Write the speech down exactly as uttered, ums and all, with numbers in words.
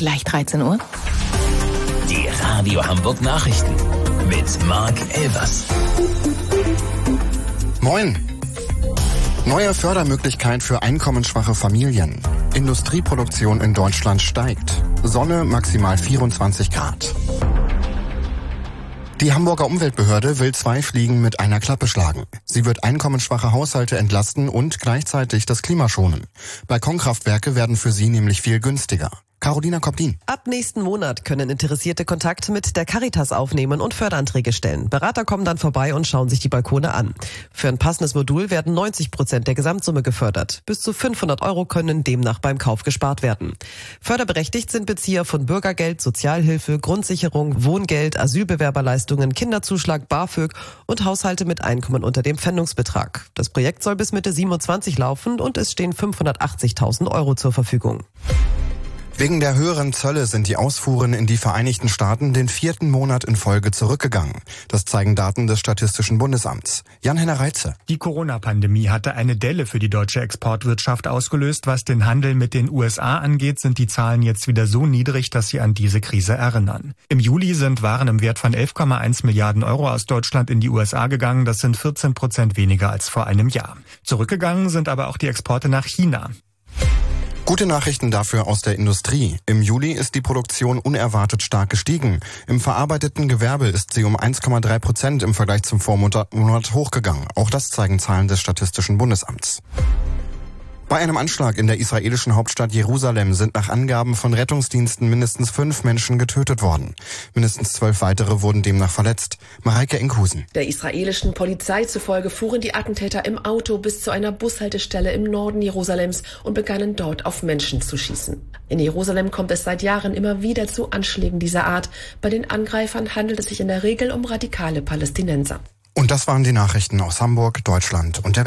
gleich dreizehn Uhr. Die Radio Hamburg Nachrichten mit Marc Elvers. Moin. Neue Fördermöglichkeit für einkommensschwache Familien. Industrieproduktion in Deutschland steigt. Sonne maximal vierundzwanzig Grad. Die Hamburger Umweltbehörde will zwei Fliegen mit einer Klappe schlagen. Sie wird einkommensschwache Haushalte entlasten und gleichzeitig das Klima schonen. Balkonkraftwerke werden für sie nämlich viel günstiger. Carolina Koptin. Ab nächsten Monat können Interessierte Kontakt mit der Caritas aufnehmen und Förderanträge stellen. Berater kommen dann vorbei und schauen sich die Balkone an. Für ein passendes Modul werden neunzig Prozent der Gesamtsumme gefördert. Bis zu fünfhundert Euro können demnach beim Kauf gespart werden. Förderberechtigt sind Bezieher von Bürgergeld, Sozialhilfe, Grundsicherung, Wohngeld, Asylbewerberleistungen, Kinderzuschlag, BAföG und Haushalte mit Einkommen unter dem Pfändungsbetrag. Das Projekt soll bis Mitte siebenundzwanzig laufen und es stehen fünfhundertachtzigtausend Euro zur Verfügung. Wegen der höheren Zölle sind die Ausfuhren in die Vereinigten Staaten den vierten Monat in Folge zurückgegangen. Das zeigen Daten des Statistischen Bundesamts. Jan-Henner Reitze. Die Corona-Pandemie hatte eine Delle für die deutsche Exportwirtschaft ausgelöst. Was den Handel mit den U S A angeht, sind die Zahlen jetzt wieder so niedrig, dass sie an diese Krise erinnern. Im Juli sind Waren im Wert von elf Komma eins Milliarden Euro aus Deutschland in die U S A gegangen. Das sind vierzehn Prozent weniger als vor einem Jahr. Zurückgegangen sind aber auch die Exporte nach China. Gute Nachrichten dafür aus der Industrie. Im Juli ist die Produktion unerwartet stark gestiegen. Im verarbeiteten Gewerbe ist sie um eins Komma drei Prozent im Vergleich zum Vormonat hochgegangen. Auch das zeigen Zahlen des Statistischen Bundesamts. Bei einem Anschlag in der israelischen Hauptstadt Jerusalem sind nach Angaben von Rettungsdiensten mindestens fünf Menschen getötet worden. Mindestens zwölf weitere wurden demnach verletzt. Mareike Enkhusen. Der israelischen Polizei zufolge fuhren die Attentäter im Auto bis zu einer Bushaltestelle im Norden Jerusalems und begannen dort auf Menschen zu schießen. In Jerusalem kommt es seit Jahren immer wieder zu Anschlägen dieser Art. Bei den Angreifern handelt es sich in der Regel um radikale Palästinenser. Und das waren die Nachrichten aus Hamburg, Deutschland und der